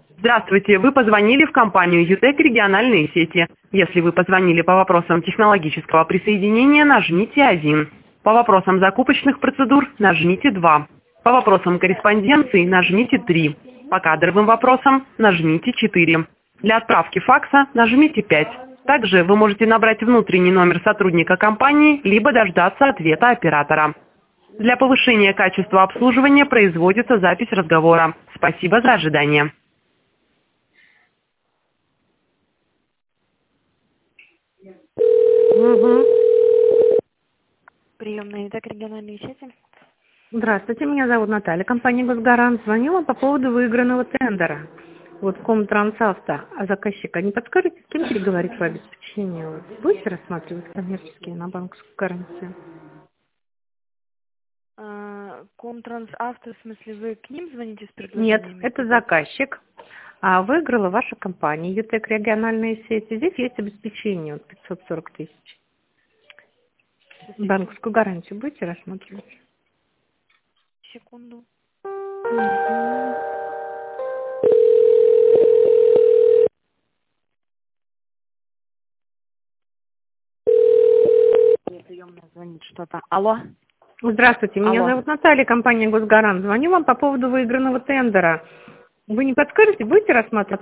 Здравствуйте, вы позвонили в компанию ЮТЭК региональные сети. Если вы позвонили по вопросам технологического присоединения, нажмите 1. По вопросам закупочных процедур нажмите 2. По вопросам корреспонденции нажмите 3. По кадровым вопросам нажмите 4. Для отправки факса нажмите 5. Также вы можете набрать внутренний номер сотрудника компании, либо дождаться ответа оператора. Для повышения качества обслуживания производится запись разговора. Спасибо за ожидание. Мгм. Приемная ЮТЭК региональные сети. Здравствуйте, меня зовут Наталья, компания «Госгарант». Звоню вам по поводу выигранного тендера. Вот Комтрансавто, а заказчика. Не подскажете, с кем переговорить по обеспечению? Вот будете рассматривать коммерческие на банковскую гарантию? Комтрансавто, в смысле, вы к ним звоните с Нет, предложениями? это заказчик. А выиграла ваша компания ЮТЭК региональные сети. Здесь есть обеспечение вот 540 тысяч. Банковскую гарантию будете рассматривать? Секунду. Мгм. Мне приемная звонит что-то. Алло? Здравствуйте, меня Алло. зовут Наталья, компания «Госгарант». Звоню вам по поводу выигранного тендера. Вы не подскажете, будете рассматривать